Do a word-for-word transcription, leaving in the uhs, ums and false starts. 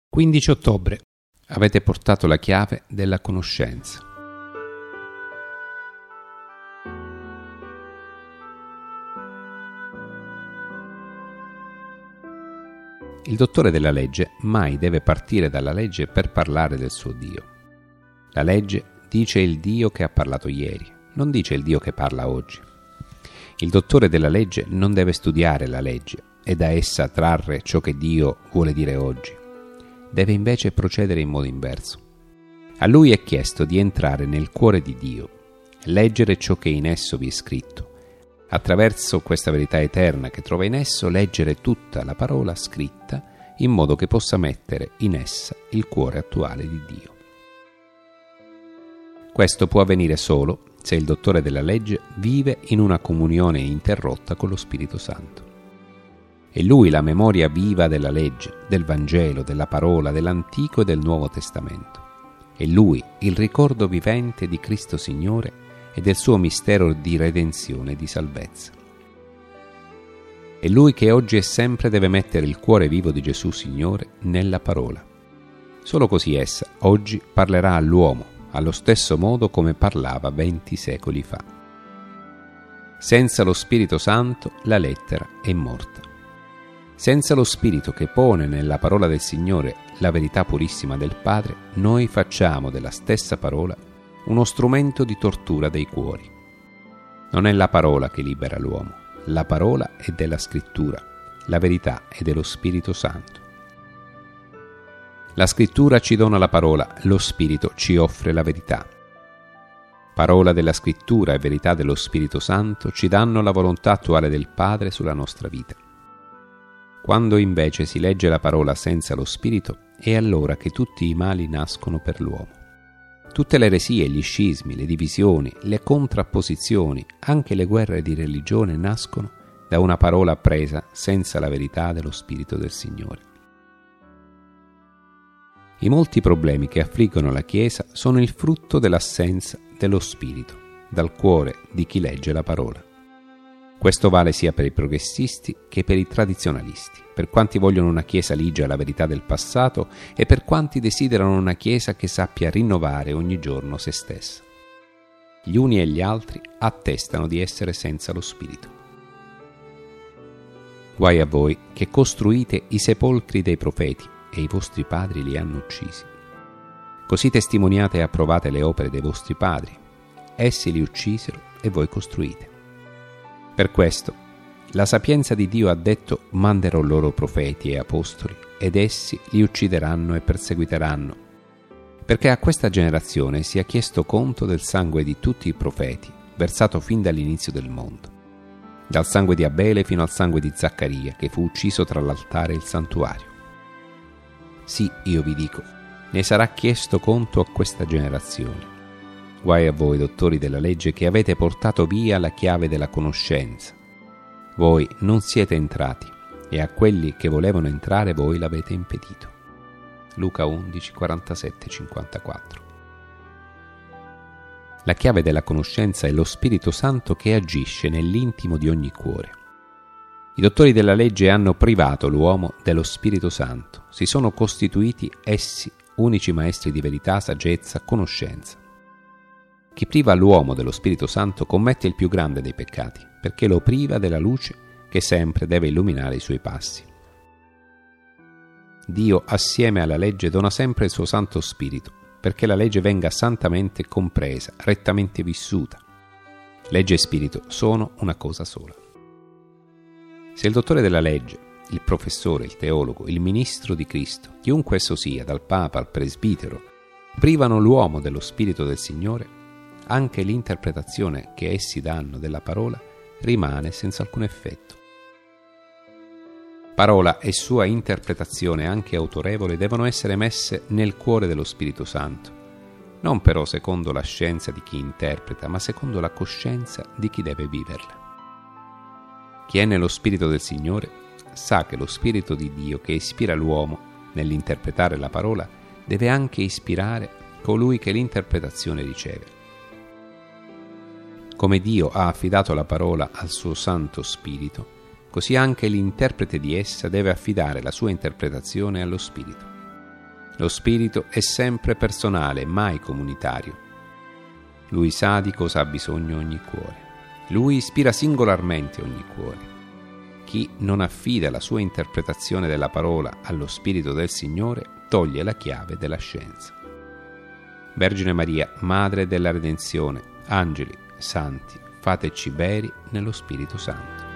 quindici ottobre. Avete portato la chiave della conoscenza. Il dottore della legge mai deve partire dalla legge per parlare del suo Dio. La legge dice il Dio che ha parlato ieri, non dice il Dio che parla oggi. Il dottore della legge non deve studiare la legge e da essa trarre ciò che Dio vuole dire oggi. Deve invece procedere in modo inverso. A lui è chiesto di entrare nel cuore di Dio, leggere ciò che in esso vi è scritto. Attraverso questa verità eterna che trova in esso, leggere tutta la parola scritta in modo che possa mettere in essa il cuore attuale di Dio. Questo può avvenire solo se il dottore della legge vive in una comunione interrotta con lo Spirito Santo. È lui la memoria viva della legge, del Vangelo, della parola, dell'Antico e del Nuovo Testamento. È lui il ricordo vivente di Cristo Signore e del suo mistero di redenzione e di salvezza. È lui che oggi e sempre deve mettere il cuore vivo di Gesù Signore nella parola. Solo così essa oggi parlerà all'uomo, allo stesso modo come parlava venti secoli fa. Senza lo Spirito Santo la lettera è morta. Senza lo Spirito che pone nella parola del Signore la verità purissima del Padre, noi facciamo della stessa parola uno strumento di tortura dei cuori. Non è la parola che libera l'uomo, la parola è della Scrittura, la verità è dello Spirito Santo. La Scrittura ci dona la parola, lo Spirito ci offre la verità. Parola della Scrittura e verità dello Spirito Santo ci danno la volontà attuale del Padre sulla nostra vita. Quando invece si legge la parola senza lo Spirito, è allora che tutti i mali nascono per l'uomo. Tutte le eresie, gli scismi, le divisioni, le contrapposizioni, anche le guerre di religione nascono da una parola presa senza la verità dello Spirito del Signore. I molti problemi che affliggono la Chiesa sono il frutto dell'assenza dello Spirito dal cuore di chi legge la parola. Questo vale sia per i progressisti che per i tradizionalisti, per quanti vogliono una Chiesa ligia alla verità del passato e per quanti desiderano una Chiesa che sappia rinnovare ogni giorno se stessa. Gli uni e gli altri attestano di essere senza lo Spirito. Guai a voi che costruite i sepolcri dei profeti e i vostri padri li hanno uccisi. Così testimoniate e approvate le opere dei vostri padri. Essi li uccisero e voi costruite. Per questo, la sapienza di Dio ha detto: manderò loro profeti e apostoli, ed essi li uccideranno e perseguiteranno, perché a questa generazione sia chiesto conto del sangue di tutti i profeti, versato fin dall'inizio del mondo, dal sangue di Abele fino al sangue di Zaccaria, che fu ucciso tra l'altare e il santuario. Sì, io vi dico, ne sarà chiesto conto a questa generazione. Guai a voi, dottori della legge, che avete portato via la chiave della conoscenza. Voi non siete entrati, e a quelli che volevano entrare voi l'avete impedito. Luca undici, quarantasette cinquantaquattro. La chiave della conoscenza è lo Spirito Santo che agisce nell'intimo di ogni cuore. I dottori della legge hanno privato l'uomo dello Spirito Santo, si sono costituiti essi unici maestri di verità, saggezza, conoscenza. Chi priva l'uomo dello Spirito Santo commette il più grande dei peccati, perché lo priva della luce che sempre deve illuminare i suoi passi. Dio, assieme alla legge, dona sempre il suo Santo Spirito, perché la legge venga santamente compresa, rettamente vissuta. Legge e Spirito sono una cosa sola. Se il dottore della legge, il professore, il teologo, il ministro di Cristo, chiunque esso sia, dal Papa al presbitero, privano l'uomo dello Spirito del Signore, anche l'interpretazione che essi danno della parola rimane senza alcun effetto. Parola e sua interpretazione, anche autorevole, devono essere messe nel cuore dello Spirito Santo, non però secondo la scienza di chi interpreta, ma secondo la coscienza di chi deve viverla. Chi è nello Spirito del Signore sa che lo Spirito di Dio che ispira l'uomo nell'interpretare la parola deve anche ispirare colui che l'interpretazione riceve. Come Dio ha affidato la parola al suo Santo Spirito, così anche l'interprete di essa deve affidare la sua interpretazione allo Spirito. Lo Spirito è sempre personale, mai comunitario. Lui sa di cosa ha bisogno ogni cuore. Lui ispira singolarmente ogni cuore. Chi non affida la sua interpretazione della parola allo Spirito del Signore toglie la chiave della scienza. Vergine Maria, Madre della Redenzione, angeli, santi, fateci veri nello Spirito Santo.